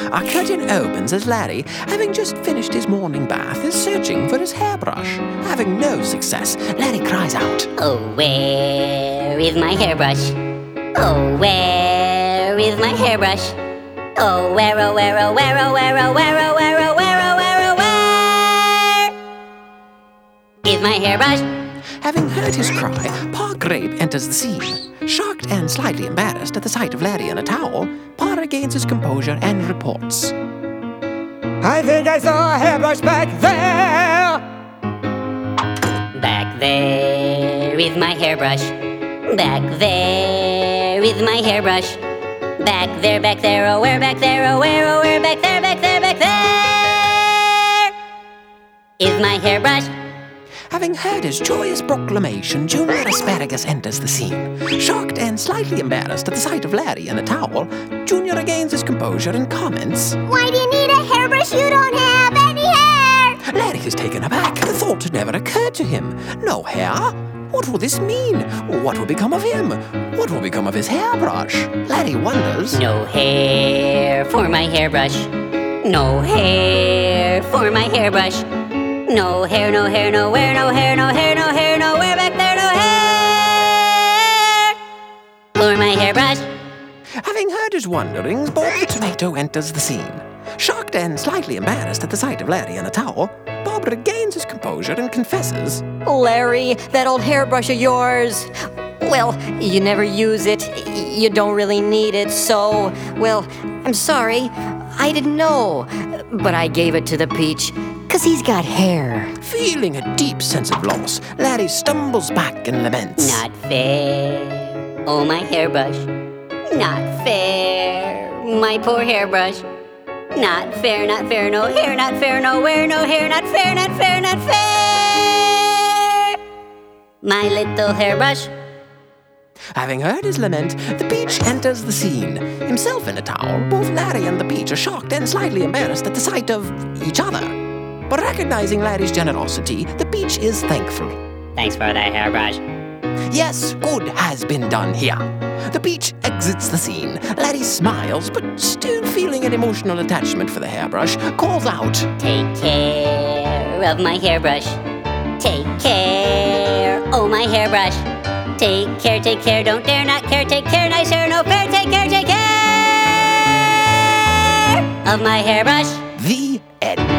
A curtain opens as Larry, having just finished his morning bath, is searching for his hairbrush. Having no success, Larry cries out, "Oh, where is my hairbrush? Oh, where is my hairbrush? Oh, where, oh, where, oh, where, oh, where, oh, where, oh, where, oh, where, oh, where, oh, where is my hairbrush?" Having heard his cry, Pa Grape enters the scene. Shocked and slightly embarrassed at the sight of Larry in a towel, Pa regains his composure and reports, "I think I saw a hairbrush back there." "Back there is my hairbrush. Back there is my hairbrush. Back there, oh, where, back there, oh, where, oh, where, back there, back there, back there is my hairbrush." Having heard his joyous proclamation, Junior Asparagus enters the scene. Shocked and slightly embarrassed at the sight of Larry in a towel, Junior regains his composure and comments, "Why do you need a hairbrush? You don't have any hair!" Larry is taken aback. The thought had never occurred to him. No hair? What will this mean? What will become of him? What will become of his hairbrush? Larry wonders. No hair for my hairbrush. No hair for my hairbrush. No hair, no hair, nowhere, no hair, no hair, no hair, nowhere, back there, no hair for my hairbrush. Having heard his wonderings, Bob the Tomato enters the scene. Shocked and slightly embarrassed at the sight of Larry in a towel, Bob regains his composure and confesses, "Larry, that old hairbrush of yours, well, you never use it. You don't really need it, so, well, I'm sorry. I didn't know. But I gave it to the Peach, 'cause he's got hair." Feeling a deep sense of loss, Larry stumbles back and laments, Not fair, oh my hairbrush. Not fair, my poor hairbrush. Not fair, no hair, not fair, nowhere, no hair, not fair, not fair, not fair. My little hairbrush." Having heard his lament, the Peach enters the scene. Himself in a towel, both Larry and the Peach are shocked and slightly embarrassed at the sight of each other. But recognizing Larry's generosity, the Peach is thankful. "Thanks for that hairbrush." Yes, good has been done here. The Peach exits the scene. Larry smiles, but still feeling an emotional attachment for the hairbrush, calls out, "Take care of my hairbrush. Take care, oh my hairbrush. Take care, don't dare not care. Take care, nice hair, no fair. Take care of my hairbrush." The end.